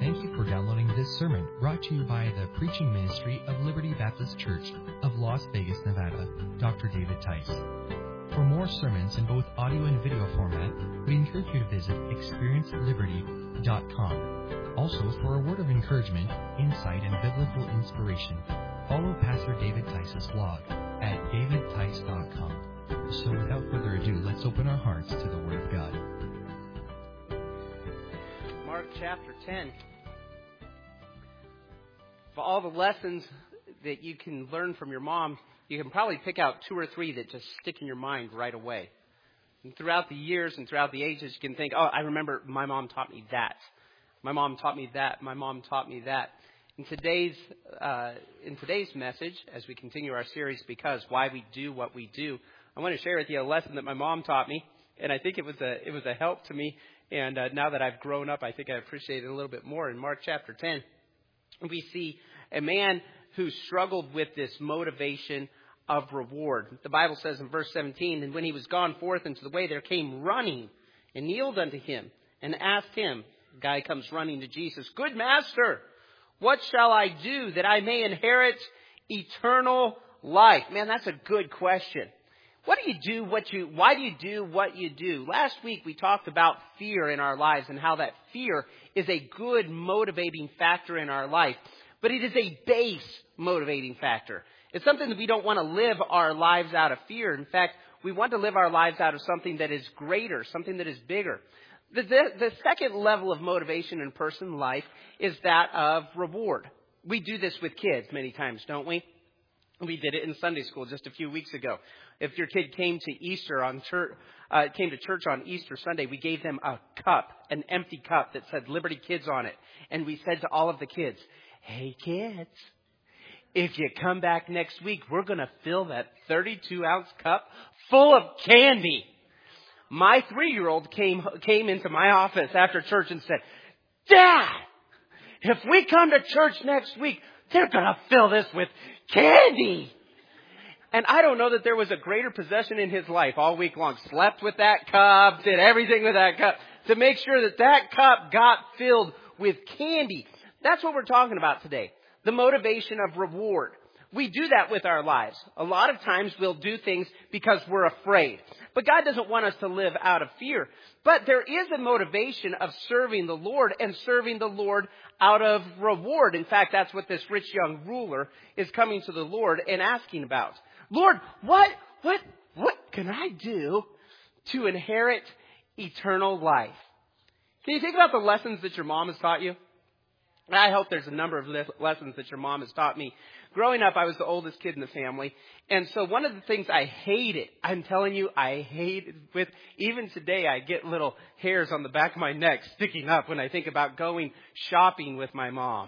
Thank you for downloading this sermon brought to you by the preaching ministry of Liberty Baptist Church of Las Vegas, Nevada, Dr. David Tice. For more sermons in both audio and video format, we encourage you to visit experienceliberty.com. Also, for a word of encouragement, insight, and biblical inspiration, follow Pastor David Tice's blog at davidtice.com. So without further ado, let's open our hearts to the Word of God. Mark chapter 10. For all the lessons that you can learn from your mom, you can probably pick out 2 or 3 that just stick in your mind right away. And throughout the years and throughout the ages, you can think, oh, I remember my mom taught me that. My mom taught me that. My mom taught me that. In today's message, as we continue our series, Because Why We Do What We Do, I want to share with you a lesson that my mom taught me, and I think it was a help to me. And now that I've grown up, I think I appreciate it a little bit more. In Mark chapter 10, we see a man who struggled with this motivation of reward. The Bible says in verse 17, and when he was gone forth into the way, there came running and kneeled unto him and asked him, the guy comes running to Jesus, Good Master, what shall I do that I may inherit eternal life? Man, that's a good question. Why do you do what you do? Last week we talked about fear in our lives and how that fear is a good motivating factor in our life. But it is a base motivating factor. It's something that we don't want to live our lives out of fear. In fact, we want to live our lives out of something that is greater, something that is bigger. The second level of motivation in personal life is that of reward. We do this with kids many times, don't we? We did it in Sunday school just a few weeks ago. If your kid came to church on Easter Sunday, we gave them a cup, an empty cup that said Liberty Kids on it. And we said to all of the kids, hey kids, if you come back next week, we're going to fill that 32-ounce cup full of candy. My 3-year-old came into my office after church and said, Dad, if we come to church next week, they're going to fill this with candy. And I don't know that there was a greater possession in his life all week long. Slept with that cup, did everything with that cup to make sure that that cup got filled with candy. That's what we're talking about today. The motivation of reward. We do that with our lives. A lot of times we'll do things because we're afraid. But God doesn't want us to live out of fear. But there is a motivation of serving the Lord and serving the Lord out of reward. In fact, that's what this rich young ruler is coming to the Lord and asking about. Lord, what can I do to inherit eternal life? Can you think about the lessons that your mom has taught you? I hope there's a number of lessons that your mom has taught me. Growing up, I was the oldest kid in the family. And so one of the things I hated, I'm telling you, I hated with, even today, I get little hairs on the back of my neck sticking up when I think about going shopping with my mom.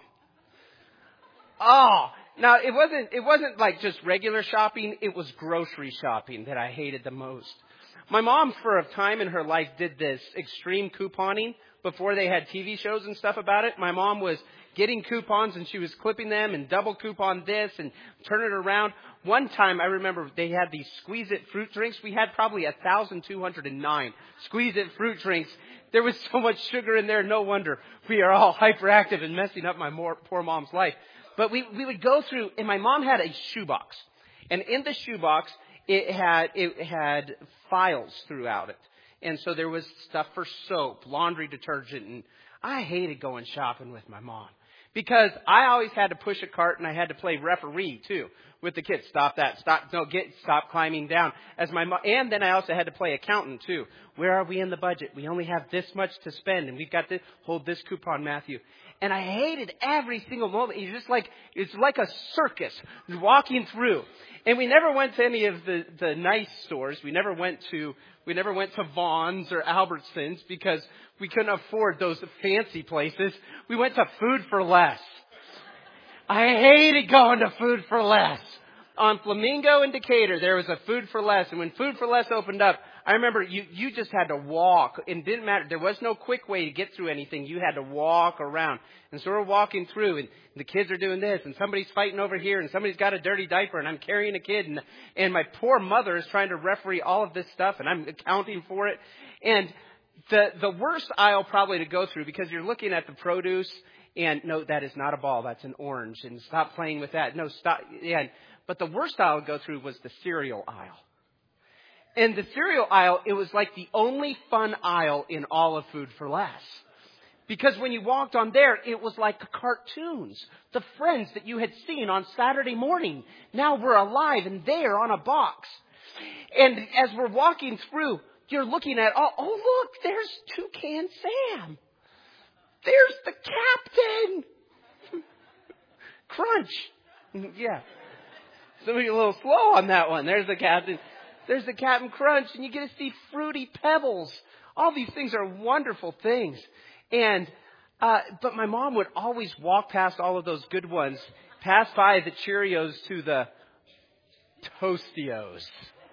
Oh, now it wasn't like just regular shopping. It was grocery shopping that I hated the most. My mom, for a time in her life, did this extreme couponing before they had TV shows and stuff about it. My mom was getting coupons and she was clipping them and double coupon this and turn it around. One time I remember they had these Squeeze It fruit drinks. We had probably 1,209 Squeeze It fruit drinks. There was so much sugar in there. No wonder we are all hyperactive and messing up my poor mom's life. But we would go through, and my mom had a shoebox. And in the shoebox, it had files throughout it. And so there was stuff for soap, laundry detergent, and I hated going shopping with my mom because I always had to push a cart and I had to play referee too with the kids. Stop climbing down as my mom. And then I also had to play accountant too. Where are we in the budget? We only have this much to spend and we've got to hold this coupon, Matthew. And I hated every single moment. It's like a circus walking through. And we never went to any of the nice stores. We never went to Vons or Albertsons because we couldn't afford those fancy places. We went to Food for Less. I hated going to Food for Less. On Flamingo and Decatur, there was a Food for Less. And when Food for Less opened up, I remember you just had to walk. It didn't matter. There was no quick way to get through anything. You had to walk around. And so we're walking through, and the kids are doing this, and somebody's fighting over here, and somebody's got a dirty diaper, and I'm carrying a kid, and my poor mother is trying to referee all of this stuff, and I'm accounting for it. And The worst aisle probably to go through, because you're looking at the produce and no, that is not a ball, that's an orange, and stop playing with that. No, stop. Yeah. But the worst aisle to go through was the cereal aisle. And the cereal aisle, it was like the only fun aisle in all of Food for Less. Because when you walked on there, it was like the cartoons. The friends that you had seen on Saturday morning now were alive and there on a box. And as we're walking through, you're looking at, oh look, there's Toucan Sam. There's the captain. Crunch. Yeah. Some of you are a little slow on that one. There's the captain. There's the Captain Crunch, and you get to see Fruity Pebbles. All these things are wonderful things. And, but my mom would always walk past all of those good ones, pass by the Cheerios to the Toastios.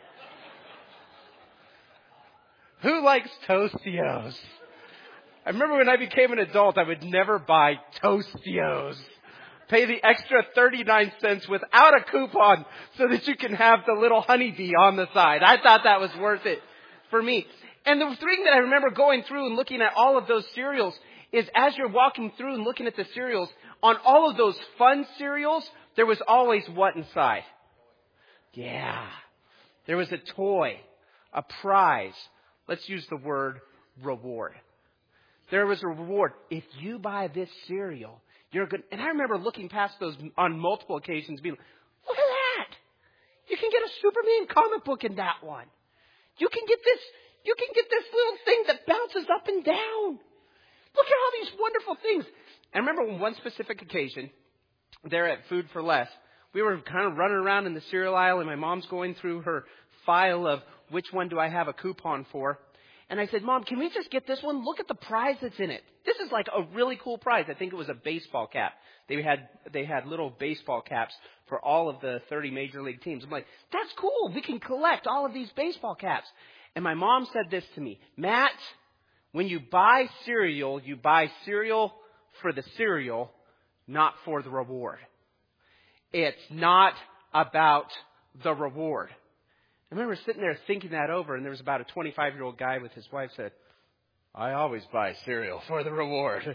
Who likes Toastios? I remember when I became an adult, I would never buy Toastios. Pay the extra 39 cents without a coupon so that you can have the little honeybee on the side. I thought that was worth it for me. And the thing that I remember going through and looking at all of those cereals is as you're walking through and looking at the cereals, on all of those fun cereals, there was always what inside? Yeah. There was a toy, a prize. Let's use the word reward. There was a reward. If you buy this cereal, you're good. And I remember looking past those on multiple occasions being like, look at that. You can get a Superman comic book in that one. You can get this little thing that bounces up and down. Look at all these wonderful things. I remember on one specific occasion, there at Food for Less, we were kind of running around in the cereal aisle, and my mom's going through her file of which one do I have a coupon for. And I said, Mom, can we just get this one? Look at the prize that's in it. This is like a really cool prize. I think it was a baseball cap. They had little baseball caps for all of the 30 major league teams. I'm like, that's cool. We can collect all of these baseball caps. And my mom said this to me, Matt, when you buy cereal, you buy cereal for the cereal, not for the reward. It's not about the reward. I remember sitting there thinking that over, and there was about a 25-year-old guy with his wife said, I always buy cereal for the reward.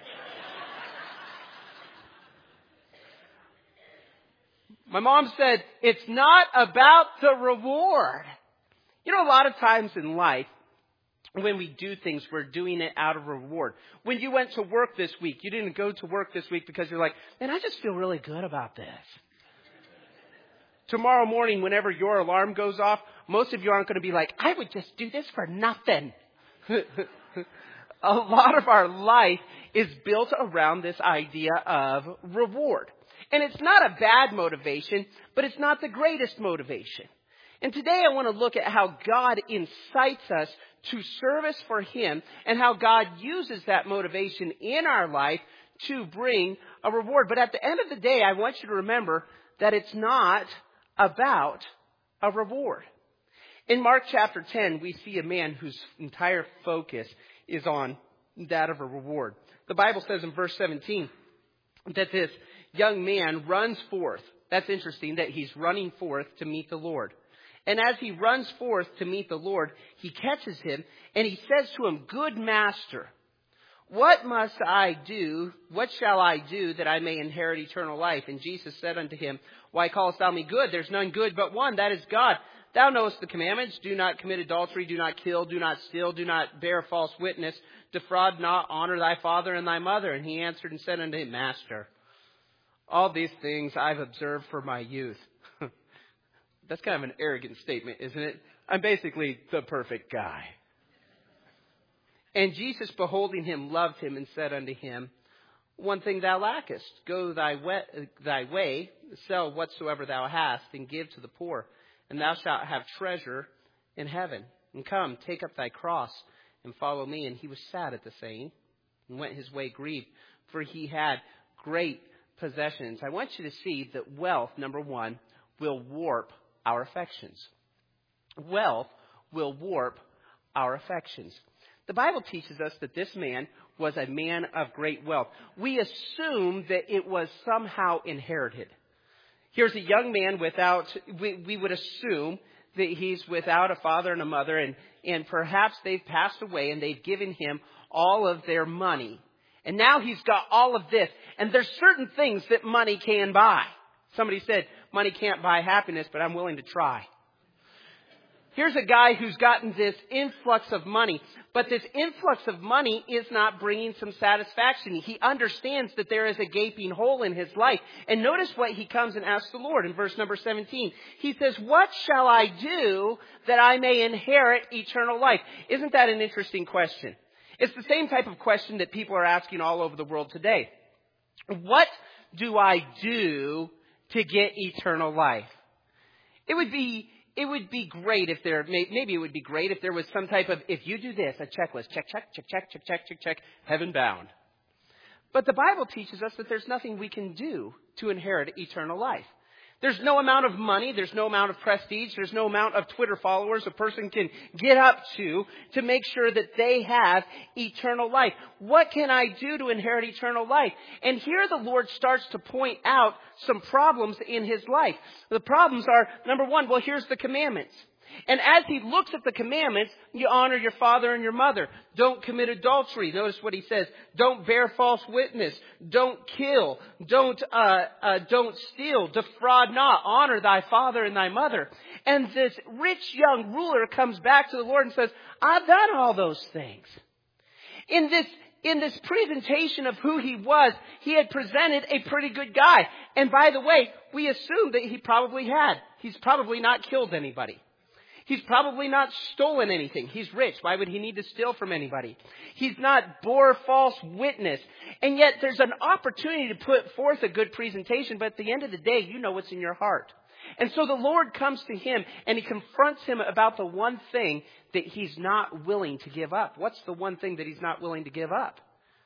My mom said, it's not about the reward. You know, a lot of times in life, when we do things, we're doing it out of reward. When you went to work this week, you didn't go to work this week because you're like, man, I just feel really good about this. Tomorrow morning, whenever your alarm goes off, most of you aren't going to be like, I would just do this for nothing. A lot of our life is built around this idea of reward. And it's not a bad motivation, but it's not the greatest motivation. And today I want to look at how God incites us to service for Him and how God uses that motivation in our life to bring a reward. But at the end of the day, I want you to remember that it's not about a reward. In Mark chapter 10, we see a man whose entire focus is on that of a reward. The Bible says in verse 17 that this young man runs forth. That's interesting that he's running forth to meet the Lord. And as he runs forth to meet the Lord, he catches him and he says to him, Good master, what must I do? What shall I do that I may inherit eternal life? And Jesus said unto him, Why callest thou me good? There's none good but one, that is God. Thou knowest the commandments. Do not commit adultery. Do not kill. Do not steal. Do not bear false witness. Defraud not. Honor thy father and thy mother. And he answered and said unto him, Master, all these things I've observed from my youth. That's kind of an arrogant statement, isn't it? I'm basically the perfect guy. And Jesus, beholding him, loved him and said unto him, One thing thou lackest. Go thy way, sell whatsoever thou hast, and give to the poor, and thou shalt have treasure in heaven. And come, take up thy cross, and follow me. And he was sad at the saying, and went his way grieved, for he had great possessions. I want you to see that wealth, number one, will warp our affections. Wealth will warp our affections. The Bible teaches us that this man was a man of great wealth. We assume that it was somehow inherited. Here's a young man we would assume that he's without a father and a mother, and and perhaps they've passed away and they've given him all of their money. And now he's got all of this. And there's certain things that money can buy. Somebody said, money can't buy happiness, but I'm willing to try. Here's a guy who's gotten this influx of money, but this influx of money is not bringing some satisfaction. He understands that there is a gaping hole in his life. And notice what he comes and asks the Lord in verse number 17. He says, what shall I do that I may inherit eternal life? Isn't that an interesting question? It's the same type of question that people are asking all over the world today. What do I do to get eternal life? It would be great if maybe it would be great if there was some type of, if you do this, a checklist, check, heaven bound. But the Bible teaches us that there's nothing we can do to inherit eternal life. There's no amount of money, there's no amount of prestige, there's no amount of Twitter followers a person can get up to make sure that they have eternal life. What can I do to inherit eternal life? And here the Lord starts to point out some problems in his life. The problems are, number one, well, here's the commandments. And as he looks at the commandments, you honor your father and your mother. Don't commit adultery. Notice what he says. Don't bear false witness. Don't kill. Don't steal. Defraud not. Honor thy father and thy mother. And this rich young ruler comes back to the Lord and says, I've done all those things. In this presentation of who he was, he had presented a pretty good guy. And by the way, we assume that he probably had. He's probably not killed anybody. He's probably not stolen anything. He's rich. Why would he need to steal from anybody? He's not bore false witness. And yet there's an opportunity to put forth a good presentation, but at the end of the day, you know what's in your heart. And so the Lord comes to him and he confronts him about the one thing that he's not willing to give up. What's the one thing that he's not willing to give up?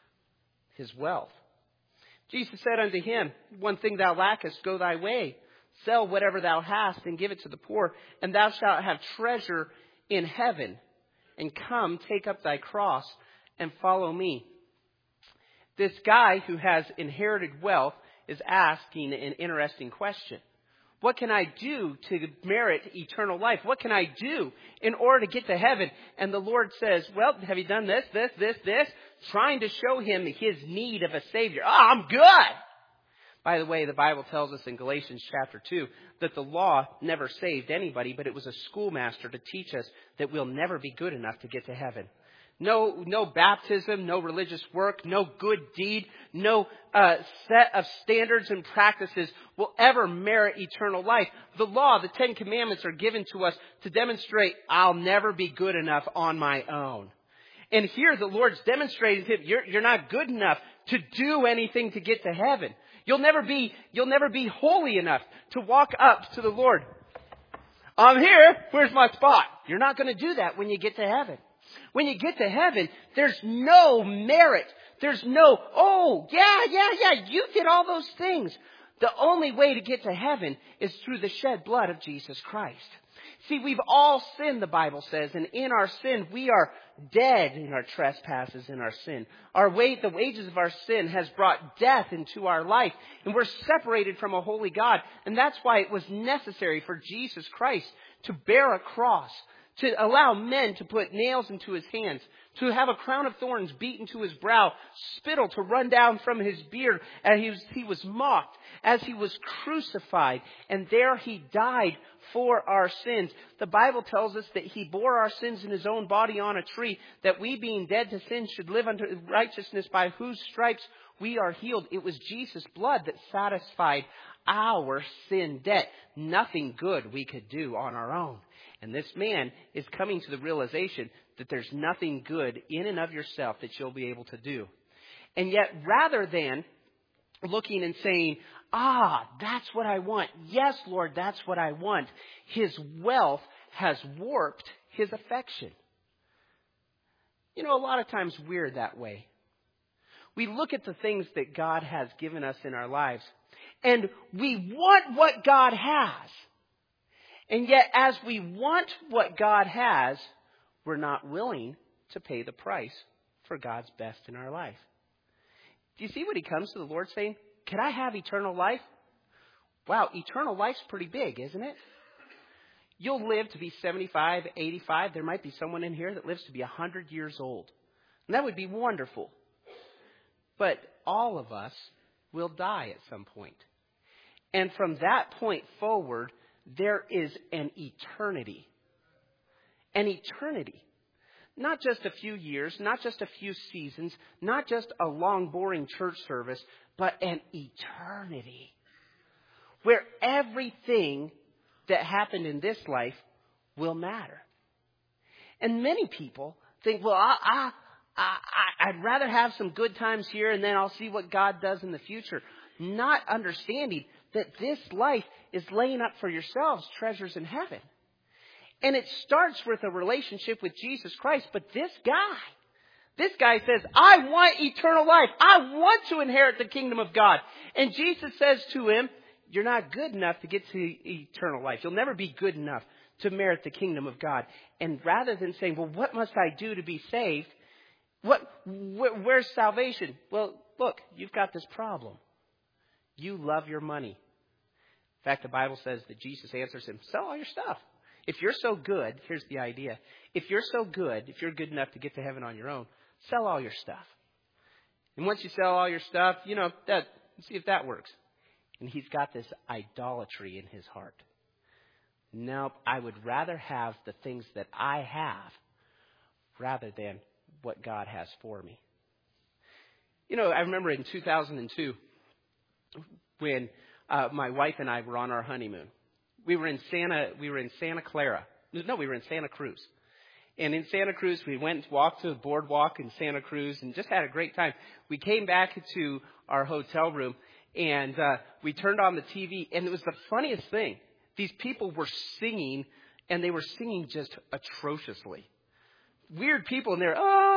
His wealth. Jesus said unto him, one thing thou lackest, go thy way. Sell whatever thou hast and give it to the poor, and thou shalt have treasure in heaven. And come, take up thy cross and follow me. This guy who has inherited wealth is asking an interesting question. What can I do to merit eternal life? What can I do in order to get to heaven? And the Lord says, well, have you done this? Trying to show him his need of a Savior. Oh, I'm good. By the way, the Bible tells us in Galatians chapter 2 that the law never saved anybody, but it was a schoolmaster to teach us that we'll never be good enough to get to heaven. No baptism, no religious work, no good deed, no set of standards and practices will ever merit eternal life. The law, the 10 Commandments are given to us to demonstrate I'll never be good enough on my own. And here the Lord's demonstrating to him, you're not good enough to do anything to get to heaven. You'll never be holy enough to walk up to the Lord. I'm here. Where's my spot? You're not going to do that when you get to heaven. When you get to heaven, there's no merit. There's no, you did all those things. The only way to get to heaven is through the shed blood of Jesus Christ. See, we've all sinned, the Bible says, and in our sin, we are dead in our trespasses in our sin. The wages of our sin has brought death into our life, and we're separated from a holy God. And that's why it was necessary for Jesus Christ to bear a cross, to allow men to put nails into his hands, to have a crown of thorns beaten to his brow, spittle to run down from his beard, and he was mocked as he was crucified, and there he died for our sins. The Bible tells us that he bore our sins in his own body on a tree, that we being dead to sin should live unto righteousness, by whose stripes we are healed. It was Jesus' blood that satisfied our sin debt. Nothing good we could do on our own. And this man is coming to the realization that there's nothing good in and of yourself that you'll be able to do. And yet, rather than looking and saying, that's what I want. Yes, Lord, that's what I want. His wealth has warped his affection. You know, a lot of times we're that way. We look at the things that God has given us in our lives, and we want what God has. And yet, as we want what God has, we're not willing to pay the price for God's best in our life. Do you see what he comes to the Lord saying? Can I have eternal life? Wow, eternal life's pretty big, isn't it? You'll live to be 75, 85. There might be someone in here that lives to be 100 years old. And that would be wonderful. But all of us will die at some point. And from that point forward, there is an eternity. An eternity. Not just a few years, not just a few seasons, not just a long, boring church service, but an eternity. Where everything that happened in this life will matter. And many people think, well, I'd rather have some good times here and then I'll see what God does in the future. Not understanding that this life is laying up for yourselves treasures in heaven. And it starts with a relationship with Jesus Christ. But this guy says, I want eternal life. I want to inherit the kingdom of God. And Jesus says to him, you're not good enough to get to eternal life. You'll never be good enough to merit the kingdom of God. And rather than saying, well, what must I do to be saved? Where's salvation? Well, look, you've got this problem. You love your money. In fact, the Bible says that Jesus answers him, sell all your stuff. If you're so good, here's the idea. If you're so good, if you're good enough to get to heaven on your own, sell all your stuff. And once you sell all your stuff, see if that works. And he's got this idolatry in his heart. Nope, I would rather have the things that I have rather than what God has for me. I remember in 2002 when my wife and I were on our honeymoon. We were in Santa Clara. No, we were in Santa Cruz. And in Santa Cruz, we went and walked to the boardwalk in Santa Cruz and just had a great time. We came back to our hotel room and we turned on the TV. And it was the funniest thing. These people were singing, and they were singing just atrociously. Weird people, and they're,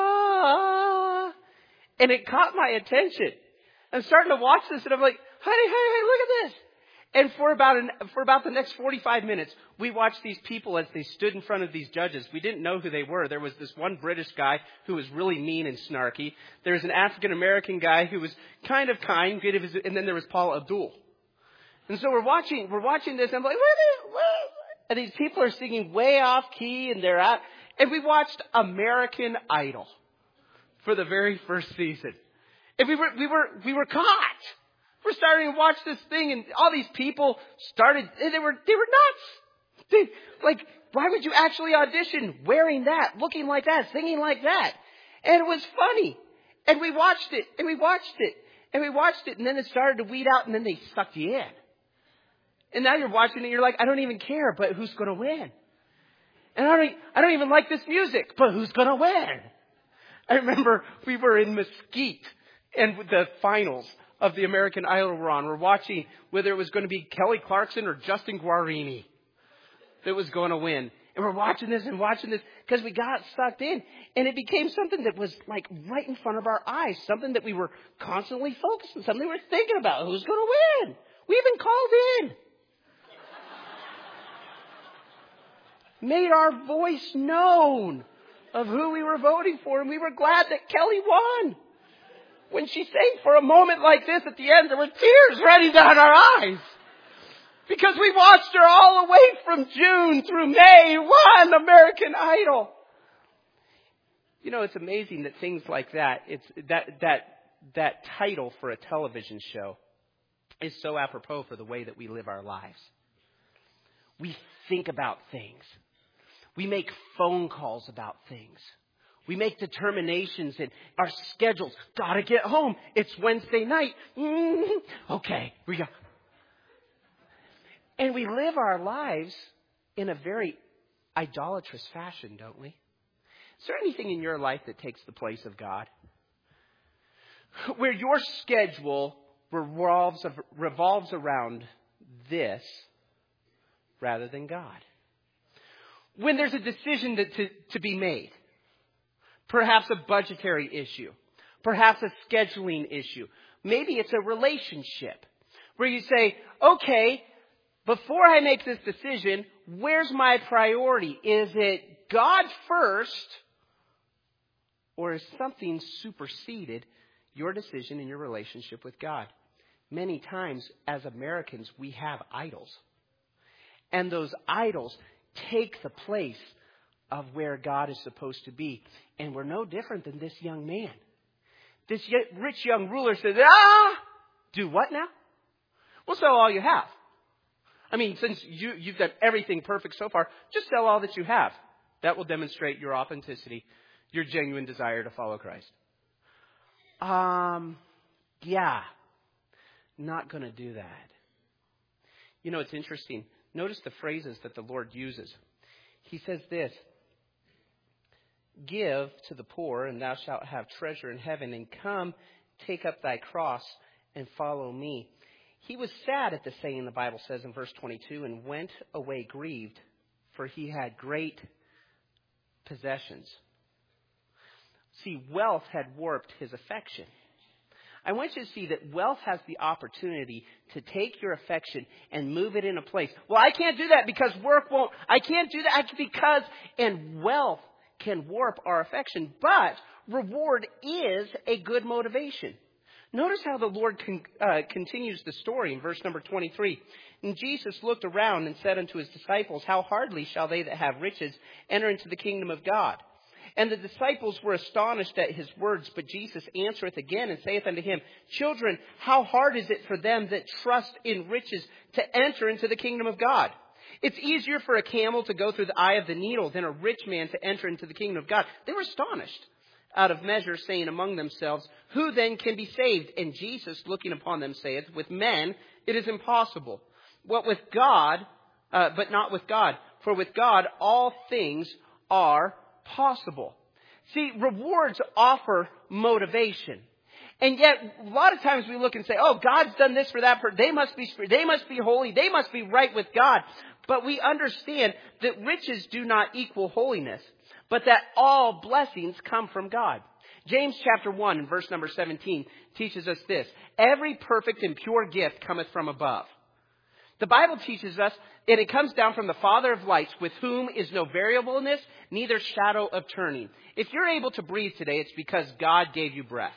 ah. And it caught my attention. I'm starting to watch this, and I'm like, hey, look at this. And for about the next 45 minutes, we watched these people as they stood in front of these judges. We didn't know who they were. There was this one British guy who was really mean and snarky. There was an African-American guy who was kind of kind, and then there was Paul Abdul. And so we're watching this, and I'm like, what? And these people are singing way off key, and they're out. And we watched American Idol for the very first season. And we were caught. We're starting to watch this thing, and all these people started, and they were nuts. Why would you actually audition wearing that, looking like that, singing like that? And it was funny. And we watched it, and we watched it, and we watched it, and then it started to weed out, and then they sucked you in. And now you're watching it, and you're like, I don't even care, but who's going to win? And I don't even like this music, but who's going to win? I remember we were in Mesquite, and the finals of the American Idol were on. We're watching whether it was going to be Kelly Clarkson or Justin Guarini that was going to win. And we're watching this because we got sucked in. And it became something that was like right in front of our eyes, something that we were constantly focused on, something we were thinking about. Who's going to win? We even called in. Made our voice known of who we were voting for. And we were glad that Kelly won. When she sang for a moment like this at the end, there were tears running down our eyes. Because we watched her all the way from June through May, won American Idol. It's amazing that things like that, that title for a television show is so apropos for the way that we live our lives. We think about things. We make phone calls about things. We make determinations in our schedules. Gotta get home. It's Wednesday night. Okay, we go. And we live our lives in a very idolatrous fashion, don't we? Is there anything in your life that takes the place of God? Where your schedule revolves around this rather than God? When there's a decision to be made, perhaps a budgetary issue, perhaps a scheduling issue, maybe it's a relationship where you say, okay, before I make this decision, where's my priority? Is it God first, or is something superseded your decision in your relationship with God? Many times as Americans, we have idols. And those idols take the place of where God is supposed to be. And we're no different than this young man. This rich young ruler says, do what now? We'll sell all you have. I mean, since you've done everything perfect so far, just sell all that you have. That will demonstrate your authenticity, your genuine desire to follow Christ. Yeah, not going to do that. You know, it's interesting. Notice the phrases that the Lord uses. He says this, give to the poor, and thou shalt have treasure in heaven, and come, take up thy cross, and follow me. He was sad at the saying, the Bible says in verse 22, and went away grieved, for he had great possessions. See, wealth had warped his affection. I want you to see that wealth has the opportunity to take your affection and move it in a place. Well, I can't do that because work won't. I can't do that because, and wealth can warp our affection. But reward is a good motivation. Notice how the Lord continues the story in verse number 23. And Jesus looked around and said unto his disciples, how hardly shall they that have riches enter into the kingdom of God? And the disciples were astonished at his words. But Jesus answereth again and saith unto him, children, how hard is it for them that trust in riches to enter into the kingdom of God? It's easier for a camel to go through the eye of the needle than a rich man to enter into the kingdom of God. They were astonished out of measure, saying among themselves, who then can be saved? And Jesus, looking upon them, saith, with men it is impossible. What with God, but not with God. For with God all things are possible. See, rewards offer motivation. And yet, a lot of times we look and say, oh, God's done this for that person. They must be holy. They must be right with God. But we understand that riches do not equal holiness, but that all blessings come from God. James chapter 1 and verse number 17 teaches us this. Every perfect and pure gift cometh from above. The Bible teaches us, and it comes down from the Father of lights, with whom is no variableness, neither shadow of turning. If you're able to breathe today, it's because God gave you breath.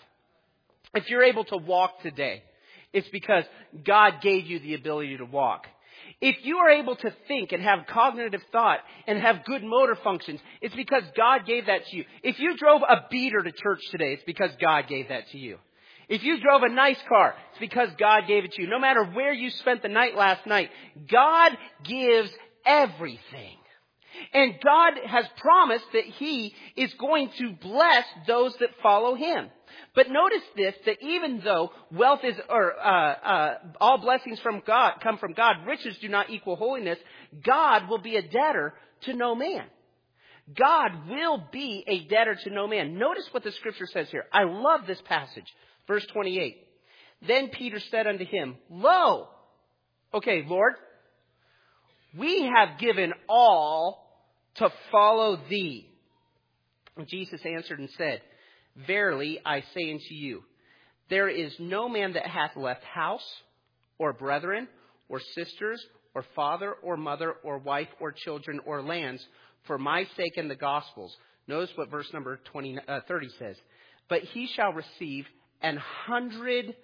If you're able to walk today, it's because God gave you the ability to walk. If you are able to think and have cognitive thought and have good motor functions, it's because God gave that to you. If you drove a beater to church today, it's because God gave that to you. If you drove a nice car, it's because God gave it to you. No matter where you spent the night last night, God gives everything. And God has promised that He is going to bless those that follow Him. But notice this, that even though wealth is, all blessings from God come from God, riches do not equal holiness, God will be a debtor to no man. God will be a debtor to no man. Notice what the scripture says here. I love this passage. Verse 28. Then Peter said unto him, lo, okay, Lord, we have given all to follow thee. And Jesus answered and said, verily I say unto you, there is no man that hath left house, or brethren, or sisters, or father, or mother, or wife, or children, or lands, for my sake and the gospel's. Notice what verse number 30 says. But he shall receive 100-fold.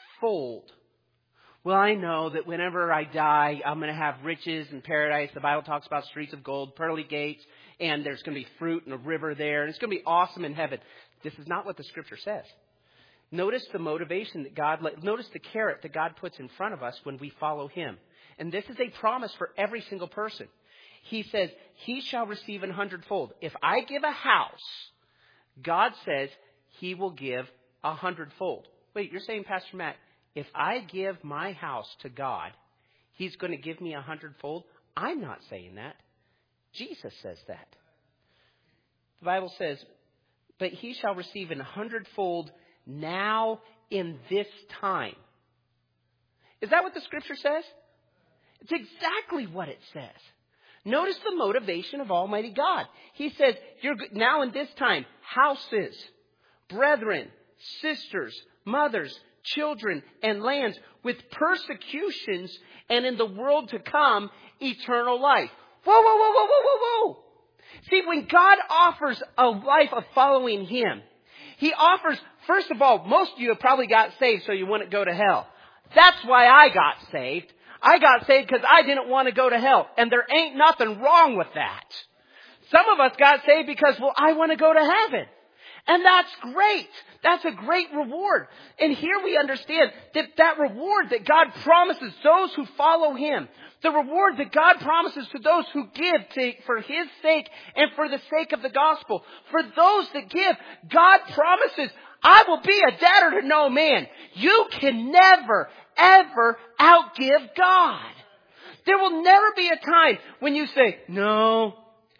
Well, I know that whenever I die, I'm going to have riches in paradise. The Bible talks about streets of gold, pearly gates, and there's going to be fruit and a river there, and it's going to be awesome in heaven. This is not what the scripture says. Notice the motivation that notice the carrot that God puts in front of us when we follow Him. And this is a promise for every single person. He says, he shall receive 100-fold. If I give a house, God says He will give 100-fold. Wait, you're saying, Pastor Matt, if I give my house to God, He's going to give me 100-fold? I'm not saying that. Jesus says that. The Bible says, but he shall receive 100-fold now in this time. Is that what the scripture says? It's exactly what it says. Notice the motivation of Almighty God. He says, now in this time, houses, brethren, sisters, mothers, children, and lands, with persecutions, and in the world to come, eternal life. Whoa, whoa, whoa, whoa, whoa, whoa, whoa. See, when God offers a life of following Him, He offers, first of all, most of you have probably got saved so you wouldn't go to hell. That's why I got saved. I got saved because I didn't want to go to hell. And there ain't nothing wrong with that. Some of us got saved because, well, I want to go to heaven. And that's great. That's a great reward. And here we understand that reward that God promises those who follow Him, the reward that God promises to those who give for His sake and for the sake of the gospel. For those that give, God promises, I will be a debtor to no man. You can never, ever outgive God. There will never be a time when you say, no,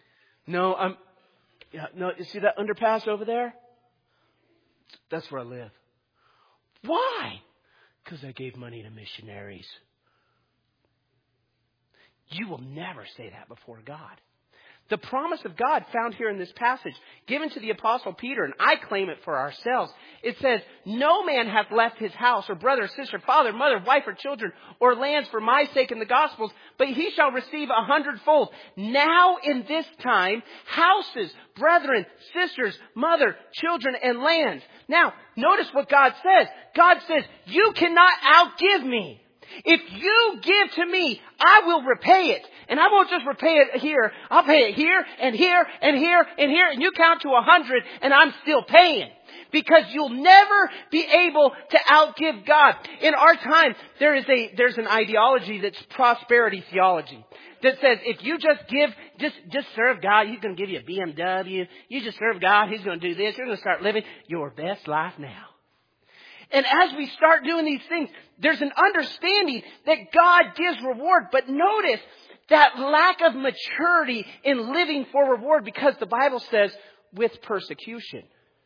you see that underpass over there? That's where I live. Why? Because I gave money to missionaries. You will never say that before God. The promise of God found here in this passage, given to the Apostle Peter, and I claim it for ourselves. It says, no man hath left his house, or brother, sister, father, mother, wife, or children, or lands for my sake in the Gospels, but he shall receive 100-fold. Now in this time, houses, brethren, sisters, mother, children, and lands. Now, notice what God says. God says, you cannot outgive me. If you give to me, I will repay it. And I won't just repay it here. I'll pay it here and here and here and here. And you count to 100 and I'm still paying. Because you'll never be able to outgive God. In our time, there's an ideology that's prosperity theology. That says if you just give, just serve God, He's going to give you a BMW. You just serve God, He's going to do this. You're going to start living your best life now. And as we start doing these things, there's an understanding that God gives reward. But notice that lack of maturity in living for reward, because the Bible says with persecution.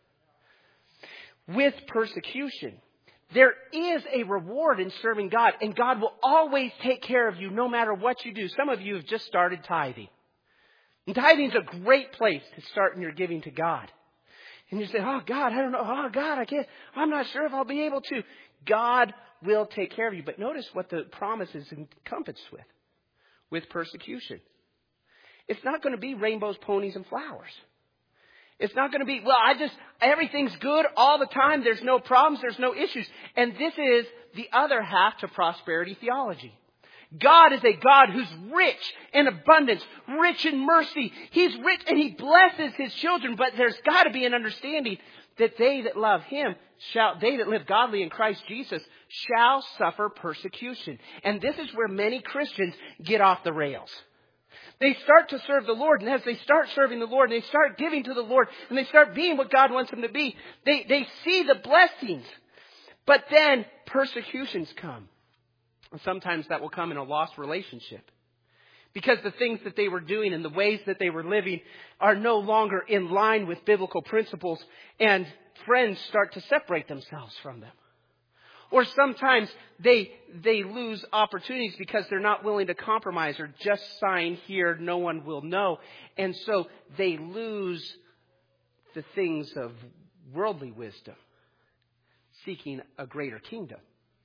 With persecution. There is a reward in serving God, and God will always take care of you no matter what you do. Some of you have just started tithing. And tithing is a great place to start in your giving to God. And you say, oh, God, I don't know. Oh, God, I can't. I'm not sure if I'll be able to. God will take care of you. But notice what the promise is encompassed with persecution. It's not going to be rainbows, ponies, and flowers. It's not going to be, well, everything's good all the time. There's no problems. There's no issues. And this is the other half to prosperity theology. God is a God who's rich in abundance, rich in mercy. He's rich and He blesses His children. But there's got to be an understanding that they that love Him, they that live godly in Christ Jesus, shall suffer persecution. And this is where many Christians get off the rails. They start to serve the Lord, and as they start serving the Lord, and they start giving to the Lord, and they start being what God wants them to be, they see the blessings. But then persecutions come. And sometimes that will come in a lost relationship. Because the things that they were doing and the ways that they were living are no longer in line with biblical principles, and friends start to separate themselves from them. Or sometimes they lose opportunities because they're not willing to compromise or just sign here, no one will know. And so they lose the things of worldly wisdom, seeking a greater kingdom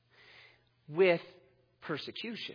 with persecution.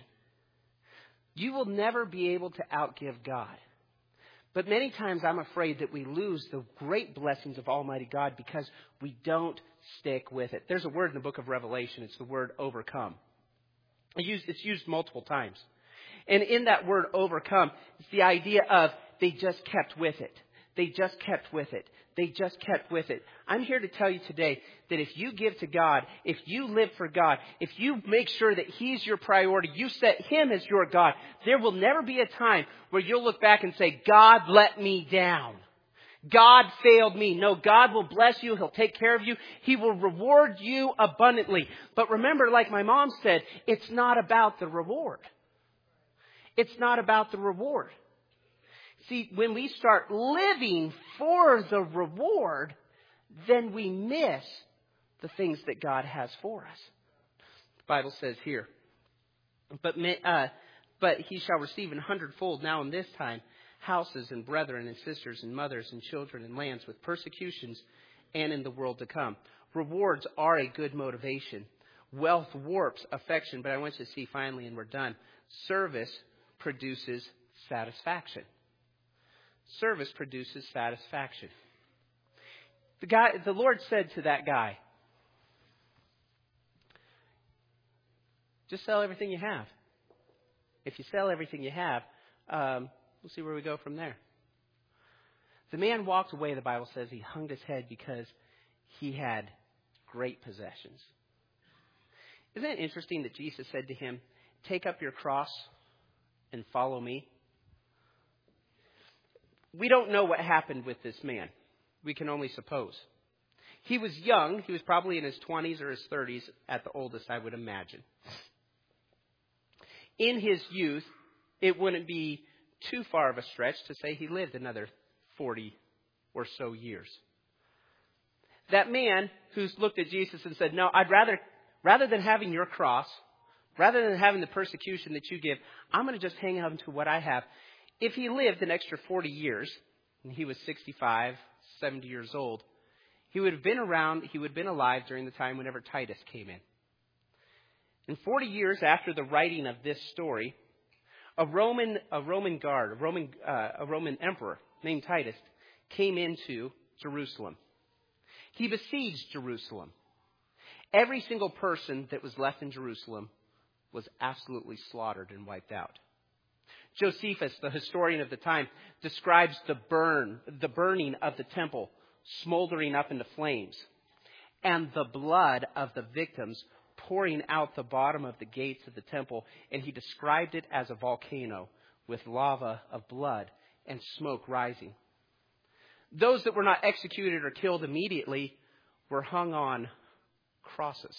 You will never be able to outgive God. But many times I'm afraid that we lose the great blessings of Almighty God because we don't stick with it. There's a word in the book of Revelation. It's the word overcome. It's used multiple times. And in that word overcome, it's the idea of they just kept with it. They just kept with it. They just kept with it. I'm here to tell you today that if you give to God, if you live for God, if you make sure that He's your priority, you set Him as your God, there will never be a time where you'll look back and say, God let me down. God failed me. No, God will bless you. He'll take care of you. He will reward you abundantly. But remember, like my mom said, it's not about the reward. It's not about the reward. See, when we start living for the reward, then we miss the things that God has for us. The Bible says here, but he shall receive 100-fold now in this time, houses and brethren and sisters and mothers and children and lands with persecutions and in the world to come. Rewards are a good motivation. Wealth warps affection. But I want you to see finally, and we're done, service produces satisfaction. Service produces satisfaction. The Lord said to that guy, just sell everything you have If you sell everything you have, we'll see where we go from there. The man walked away, the Bible says. He hung his head because he had great possessions. Isn't it interesting that Jesus said to him, take up your cross and follow me? We don't know what happened with this man. We can only suppose. He was young. He was probably in his 20s or his 30s at the oldest, I would imagine. In his youth, it wouldn't be too far of a stretch to say he lived another 40 or so years. That man who's looked at Jesus and said, no, I'd rather than having your cross, rather than having the persecution that you give, I'm going to just hang on to what I have. If he lived an extra 40 years, and he was 65, 70 years old, he would have been around, he would have been alive during the time whenever Titus came in. And 40 years after the writing of this story, a Roman emperor named Titus came into Jerusalem. He besieged Jerusalem. Every single person that was left in Jerusalem was absolutely slaughtered and wiped out. Josephus, the historian of the time, describes the burning of the temple, smoldering up into flames, and the blood of the victims pouring out the bottom of the gates of the temple, and he described it as a volcano with lava of blood and smoke rising. Those that were not executed or killed immediately were hung on crosses.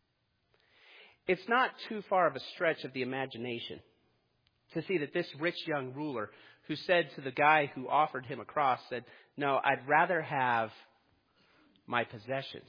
It's not too far of a stretch of the imagination to see that this rich young ruler who said to the guy who offered him a cross, said, no, I'd rather have my possessions.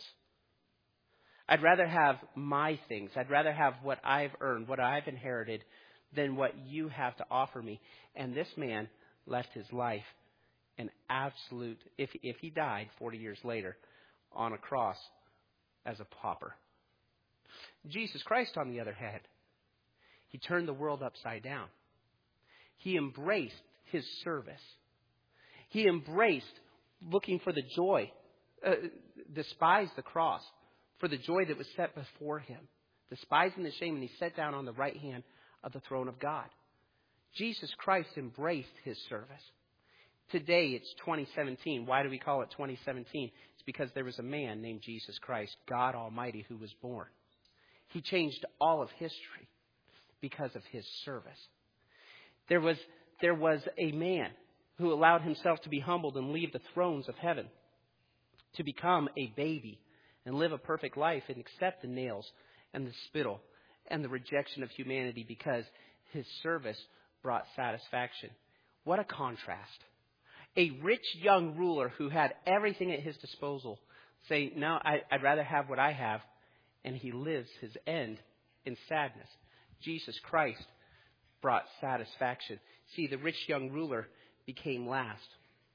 I'd rather have my things. I'd rather have what I've earned, what I've inherited, than what you have to offer me. And this man left his life an absolute, if he died 40 years later on a cross as a pauper. Jesus Christ, on the other hand, he turned the world upside down. He embraced his service. He embraced looking for the joy, despised the cross for the joy that was set before him, despising the shame, and he sat down on the right hand of the throne of God. Jesus Christ embraced his service. Today, it's 2017. Why do we call it 2017? It's because there was a man named Jesus Christ, God Almighty, who was born. He changed all of history because of his service. There was a man who allowed himself to be humbled and leave the thrones of heaven to become a baby and live a perfect life and accept the nails and the spittle and the rejection of humanity because his service brought satisfaction. What a contrast. A rich young ruler who had everything at his disposal say, no, I'd rather have what I have, and he lives his end in sadness. Jesus Christ brought satisfaction. See, the rich young ruler became last.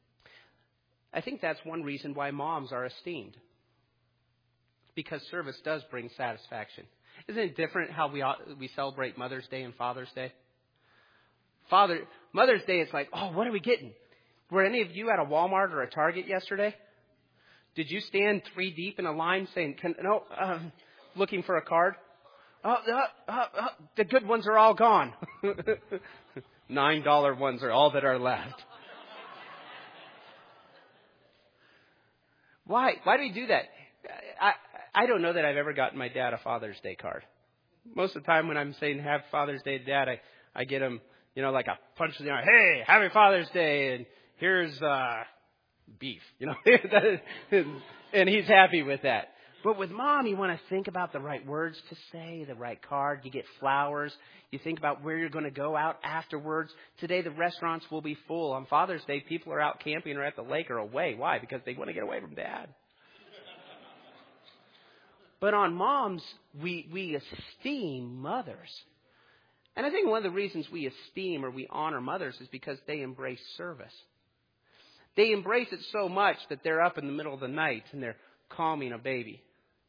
I think that's one reason why moms are esteemed. Because service does bring satisfaction. Isn't it different how we celebrate Mother's Day and Father's Day? Mother's Day, it's like, oh, what are we getting? Were any of you at a Walmart or a Target yesterday? Did you stand 3 deep in a line saying, looking for a card? The good ones are all gone. $9 ones are all that are left. Why? Why do we do that? I don't know that I've ever gotten my dad a Father's Day card. Most of the time when I'm saying have Father's Day, Dad, I get him, like a punch in the arm. Hey, happy Father's Day, and here's beef, and he's happy with that. But with Mom, you want to think about the right words to say, the right card. You get flowers. You think about where you're going to go out afterwards. Today, the restaurants will be full. On Father's Day, people are out camping or at the lake or away. Why? Because they want to get away from Dad. But on moms, we esteem mothers. And I think one of the reasons we esteem or we honor mothers is because they embrace service. They embrace it so much that they're up in the middle of the night and they're calming a baby.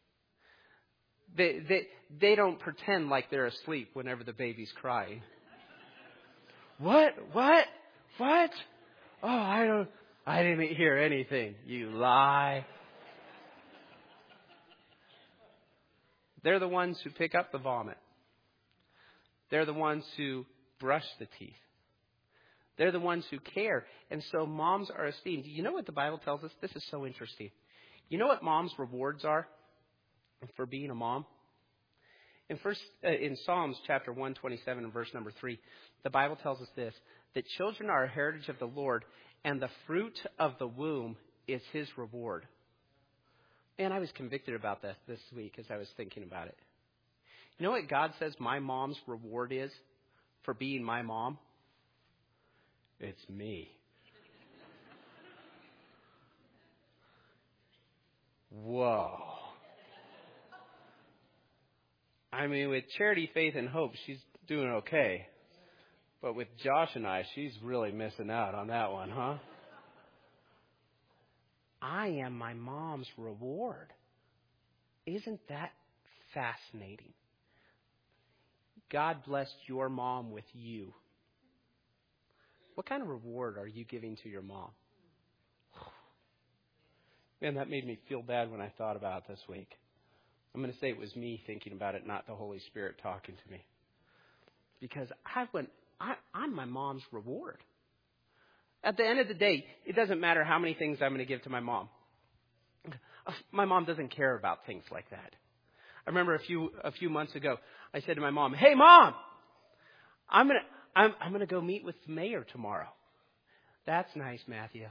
They don't pretend like they're asleep whenever the baby's crying. What? Oh, I didn't hear anything. You lie. They're the ones who pick up the vomit. They're the ones who brush the teeth. They're the ones who care. And so moms are esteemed. You know what the Bible tells us? This is so interesting. You know what mom's rewards are for being a mom? In Psalms chapter 127 and verse number 3, the Bible tells us this, that children are a heritage of the Lord, and the fruit of the womb is his reward. Man, I was convicted about this week as I was thinking about it. You know what God says my mom's reward is for being my mom? It's me. Whoa. I mean, with Charity, Faith, and Hope, she's doing okay. But with Josh and I, she's really missing out on that one, huh? I am my mom's reward. Isn't that fascinating? God blessed your mom with you. What kind of reward are you giving to your mom? Man, that made me feel bad when I thought about it this week. I'm going to say it was me thinking about it, not the Holy Spirit talking to me. Because I'm my mom's reward. At the end of the day, it doesn't matter how many things I'm going to give to my mom. My mom doesn't care about things like that. I remember a few months ago, I said to my mom, "Hey, Mom, I'm gonna go meet with the mayor tomorrow." "That's nice, Matthew."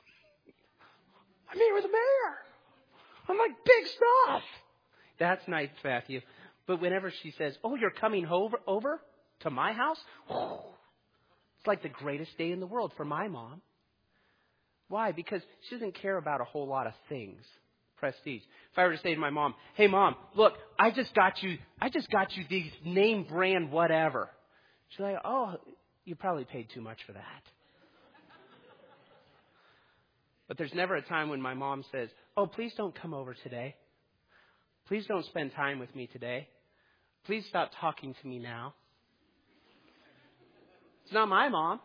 "I meet with the mayor." I'm like, "Big stuff." "That's nice, Matthew." But whenever she says, "Oh, you're coming over to my house?" It's like the greatest day in the world for my mom. Why? Because she doesn't care about a whole lot of things. Prestige. If I were to say to my mom, "Hey, Mom, look, I just got you these name brand whatever." She's like, "Oh, you probably paid too much for that." But there's never a time when my mom says, "Oh, please don't come over today. Please don't spend time with me today. Please stop talking to me now." It's not my mom.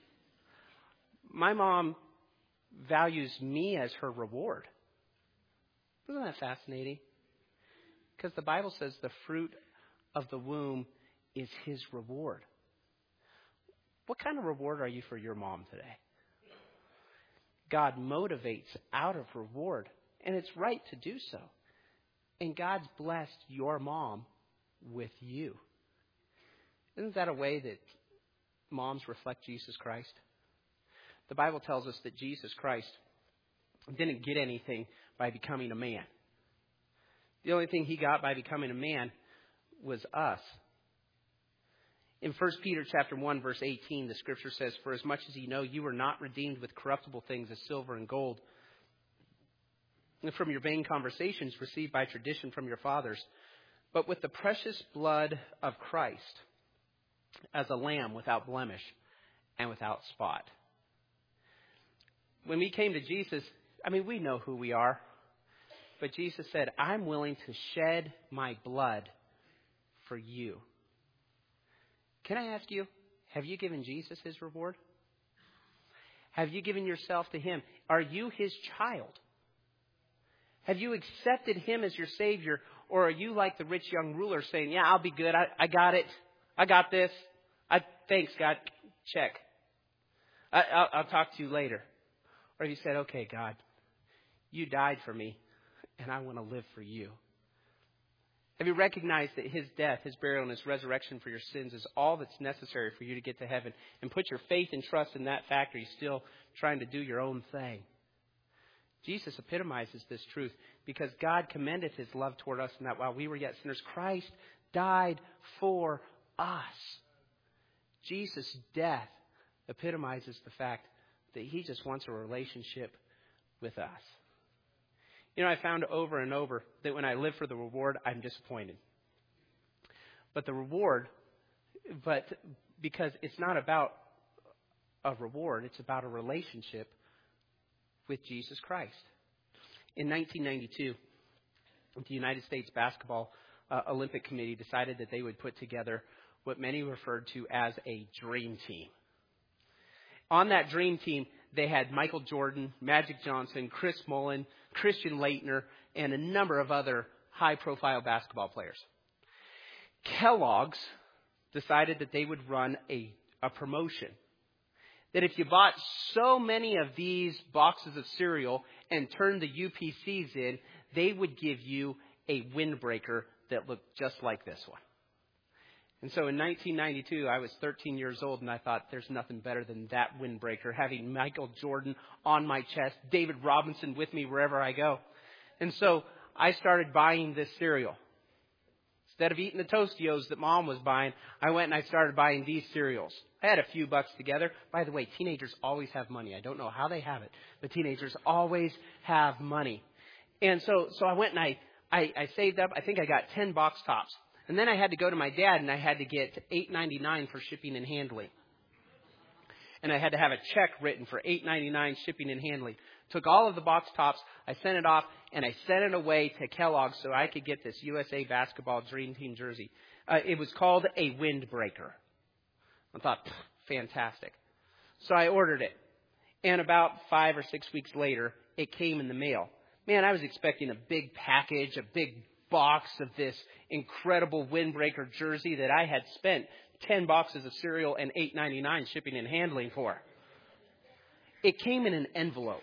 My mom values me as her reward. Isn't that fascinating? Because the Bible says the fruit of the womb is his reward. What kind of reward are you for your mom today? God motivates out of reward, and it's right to do so. And God's blessed your mom with you. Isn't that a way that moms reflect Jesus Christ? The Bible tells us that Jesus Christ didn't get anything by becoming a man. The only thing he got by becoming a man was us. In 1 Peter chapter 1, verse 18, the scripture says, "For as much as ye know, you were not redeemed with corruptible things as silver and gold, and from your vain conversations received by tradition from your fathers, but with the precious blood of Christ, as a lamb without blemish and without spot." When we came to Jesus, we know who we are. But Jesus said, "I'm willing to shed my blood for you." Can I ask you, have you given Jesus his reward? Have you given yourself to him? Are you his child? Have you accepted him as your Savior? Or are you like the rich young ruler saying, "Yeah, I'll be good. I got it. I got this. Thanks, God. Check. I'll talk to you later." Or have you said, "Okay, God, you died for me, and I want to live for you"? Have you recognized that his death, his burial, and his resurrection for your sins is all that's necessary for you to get to heaven? And put your faith and trust in that fact, or are you still trying to do your own thing? Jesus epitomizes this truth because God commended his love toward us in that while we were yet sinners, Christ died for us. Jesus' death epitomizes the fact that he just wants a relationship with us. I found over and over that when I live for the reward, I'm disappointed. But because it's not about a reward, it's about a relationship with Jesus Christ. In 1992, the United States Basketball Olympic Committee decided that they would put together what many referred to as a dream team. On that dream team, they had Michael Jordan, Magic Johnson, Chris Mullin, Christian Laettner, and a number of other high-profile basketball players. Kellogg's decided that they would run a promotion. That if you bought so many of these boxes of cereal and turned the UPCs in, they would give you a windbreaker that looked just like this one. And so in 1992, I was 13 years old, and I thought, there's nothing better than that windbreaker, having Michael Jordan on my chest, David Robinson with me wherever I go. And so I started buying this cereal. Instead of eating the Tostios that Mom was buying, I went and I started buying these cereals. I had a few bucks together. By the way, teenagers always have money. I don't know how they have it, but teenagers always have money. And so I went and I saved up. I think I got 10 box tops. And then I had to go to my dad and I had to get $8.99 for shipping and handling. And I had to have a check written for $8.99 shipping and handling. Took all of the box tops, I sent it off, and I sent it away to Kellogg's so I could get this USA Basketball Dream Team jersey. It was called a windbreaker. I thought, fantastic. So I ordered it. And about 5 or 6 weeks later, it came in the mail. Man, I was expecting a big package, a big box of this incredible windbreaker jersey that I had spent 10 boxes of cereal and $8.99 shipping and handling for. It came in an envelope.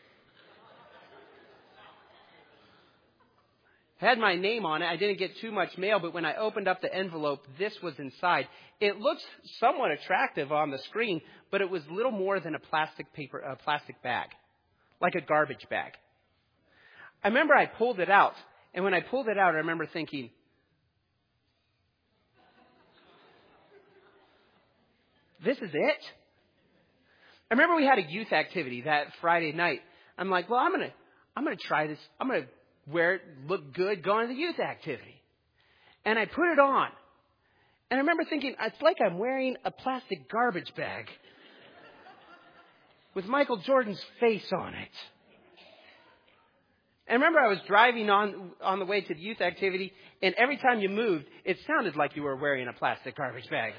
Had my name on it. I didn't get too much mail, but when I opened up the envelope, this was inside. It looks somewhat attractive on the screen, but it was little more than a plastic bag, like a garbage bag. I remember I pulled it out, and when I pulled it out, I remember thinking, this is it? I remember we had a youth activity that Friday night. I'm like, well, I'm gonna try this. I'm gonna wear it, look good, going to the youth activity. And I put it on. And I remember thinking, it's like I'm wearing a plastic garbage bag with Michael Jordan's face on it. And I remember I was driving on the way to the youth activity, and every time you moved, it sounded like you were wearing a plastic garbage bag.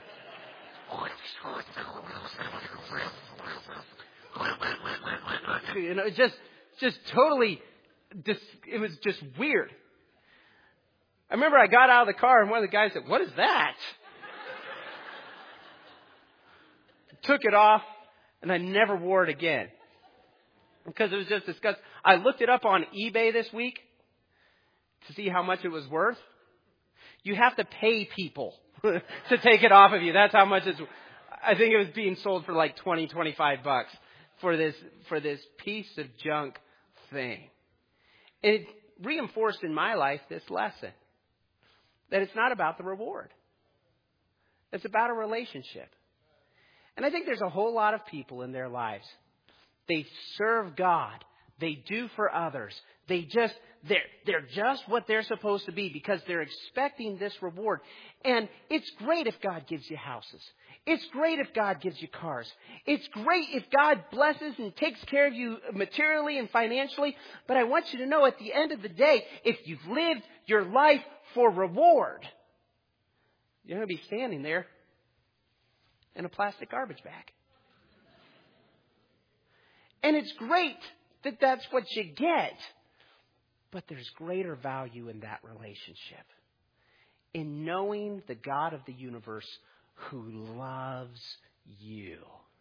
You know, just totally, it was just weird. I remember I got out of the car and one of the guys said, "What is that?" Took it off, and I never wore it again because it was just disgusting. I looked it up on eBay this week to see how much it was worth. You have to pay people to take it off of you. That's how much it's. I think it was being sold for like $20-25 for this piece of junk thing. And it reinforced in my life this lesson that it's not about the reward. It's about a relationship. And I think there's a whole lot of people in their lives. They serve God. They do for others. They're just what they're supposed to be because they're expecting this reward. And it's great if God gives you houses. It's great if God gives you cars. It's great if God blesses and takes care of you materially and financially. But I want you to know at the end of the day, if you've lived your life for reward, you're going to be standing there in a plastic garbage bag. And it's great that that's what you get. But there's greater value in that relationship. In knowing the God of the universe who loves you.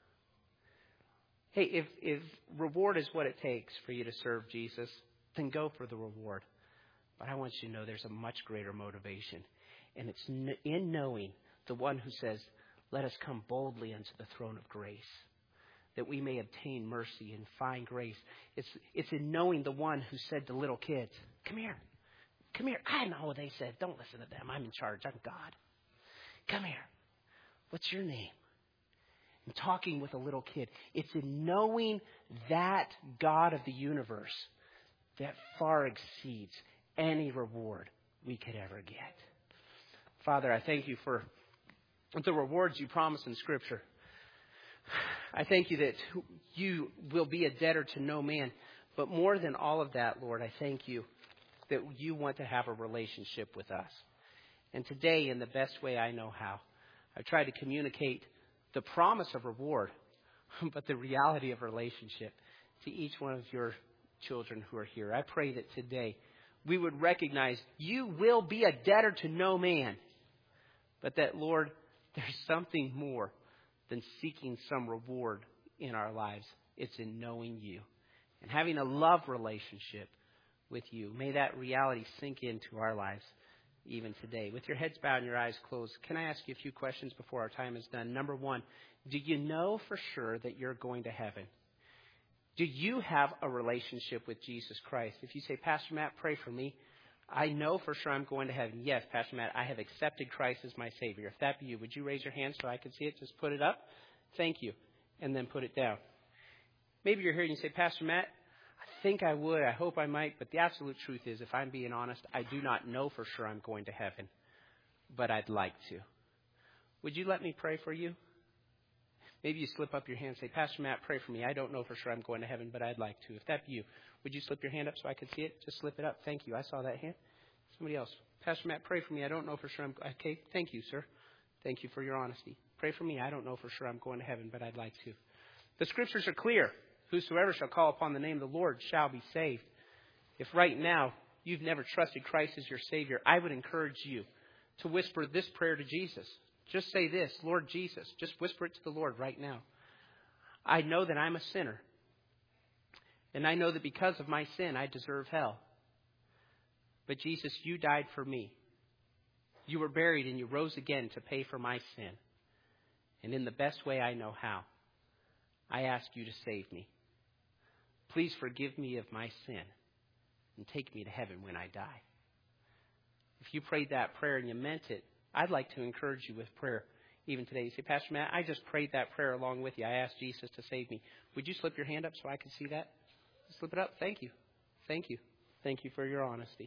Hey, if reward is what it takes for you to serve Jesus, then go for the reward. But I want you to know there's a much greater motivation. And it's in knowing the one who says, "Let us come boldly unto the throne of grace, that we may obtain mercy and find grace." It's in knowing the one who said to little kids, "Come here. Come here. I know what they said. Don't listen to them. I'm in charge. I'm God. Come here. What's your name?" And talking with a little kid. It's in knowing that God of the universe that far exceeds any reward we could ever get. Father, I thank you for the rewards you promise in Scripture. I thank you that you will be a debtor to no man. But more than all of that, Lord, I thank you that you want to have a relationship with us. And today, in the best way I know how, I've tried to communicate the promise of reward, but the reality of relationship to each one of your children who are here. I pray that today we would recognize you will be a debtor to no man, but that, Lord, there's something more than seeking some reward in our lives. It's in knowing you and having a love relationship with you. May that reality sink into our lives even today. With your heads bowed and your eyes closed, can I ask you a few questions before our time is done? Number one, do you know for sure that you're going to heaven? Do you have a relationship with Jesus Christ? If you say, Pastor Matt, pray for me, I know for sure I'm going to heaven. Yes, Pastor Matt, I have accepted Christ as my Savior. If that be you, would you raise your hand so I can see it? Just put it up. Thank you. And then put it down. Maybe you're here and you say, Pastor Matt, I think I would. I hope I might. But the absolute truth is, if I'm being honest, I do not know for sure I'm going to heaven. But I'd like to. Would you let me pray for you? Maybe you slip up your hand and say, Pastor Matt, pray for me. I don't know for sure I'm going to heaven, but I'd like to. If that be you, would you slip your hand up so I could see it? Just slip it up. Thank you. I saw that hand. Somebody else. Pastor Matt, pray for me. I don't know for sure I'm... Okay, thank you, sir. Thank you for your honesty. Pray for me. I don't know for sure I'm going to heaven, but I'd like to. The scriptures are clear. Whosoever shall call upon the name of the Lord shall be saved. If right now you've never trusted Christ as your Savior, I would encourage you to whisper this prayer to Jesus. Just say this, Lord Jesus. Just whisper it to the Lord right now. I know that I'm a sinner. And I know that because of my sin, I deserve hell. But Jesus, you died for me. You were buried and you rose again to pay for my sin. And in the best way I know how, I ask you to save me. Please forgive me of my sin and take me to heaven when I die. If you prayed that prayer and you meant it, I'd like to encourage you with prayer even today. You say, Pastor Matt, I just prayed that prayer along with you. I asked Jesus to save me. Would you slip your hand up so I can see that? Slip it up. Thank you. Thank you. Thank you for your honesty.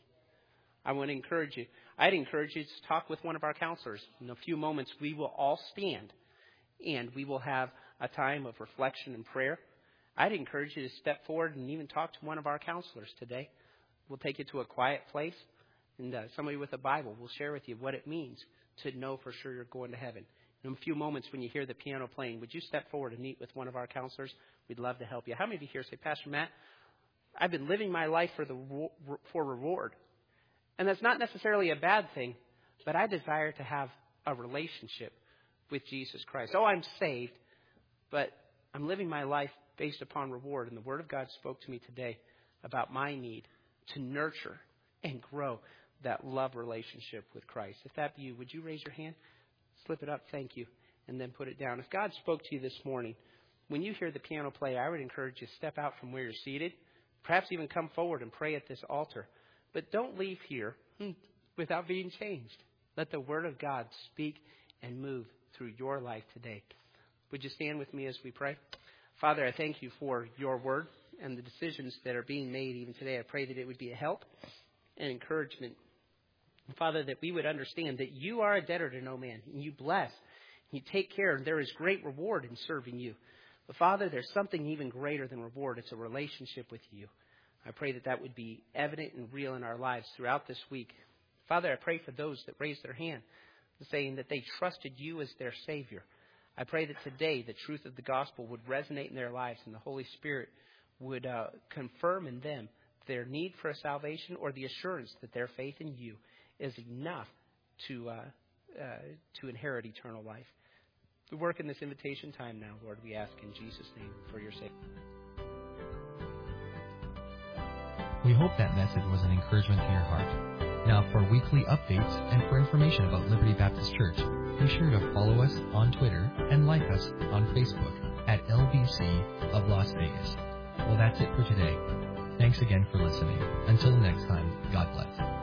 I want to encourage you. I'd encourage you to talk with one of our counselors. In a few moments, we will all stand and we will have a time of reflection and prayer. I'd encourage you to step forward and even talk to one of our counselors today. We'll take you to a quiet place, and somebody with a Bible will share with you what it means to know for sure you're going to heaven. In a few moments, when you hear the piano playing, would you step forward and meet with one of our counselors? We'd love to help you. How many of you here say, Pastor Matt, I've been living my life for reward. And that's not necessarily a bad thing, but I desire to have a relationship with Jesus Christ. Oh, I'm saved, but I'm living my life based upon reward. And the Word of God spoke to me today about my need to nurture and grow that love relationship with Christ. If that be you, would you raise your hand? Slip it up. Thank you. And then put it down. If God spoke to you this morning, when you hear the piano play, I would encourage you to step out from where you're seated. Perhaps even come forward and pray at this altar. But don't leave here without being changed. Let the Word of God speak and move through your life today. Would you stand with me as we pray? Father, I thank you for your Word and the decisions that are being made even today. I pray that it would be a help and encouragement. Father, that we would understand that you are a debtor to no man. And you bless. You take care. And there is great reward in serving you. But Father, there's something even greater than reward. It's a relationship with you. I pray that that would be evident and real in our lives throughout this week. Father, I pray for those that raised their hand, saying that they trusted you as their Savior. I pray that today the truth of the gospel would resonate in their lives and the Holy Spirit would confirm in them their need for a salvation or the assurance that their faith in you is enough to inherit eternal life. We work in this invitation time now, Lord, we ask in Jesus' name for your sake. We hope that message was an encouragement to your heart. Now, for weekly updates and for information about Liberty Baptist Church, be sure to follow us on Twitter and like us on Facebook at LBC of Las Vegas. Well, that's it for today. Thanks again for listening. Until next time, God bless.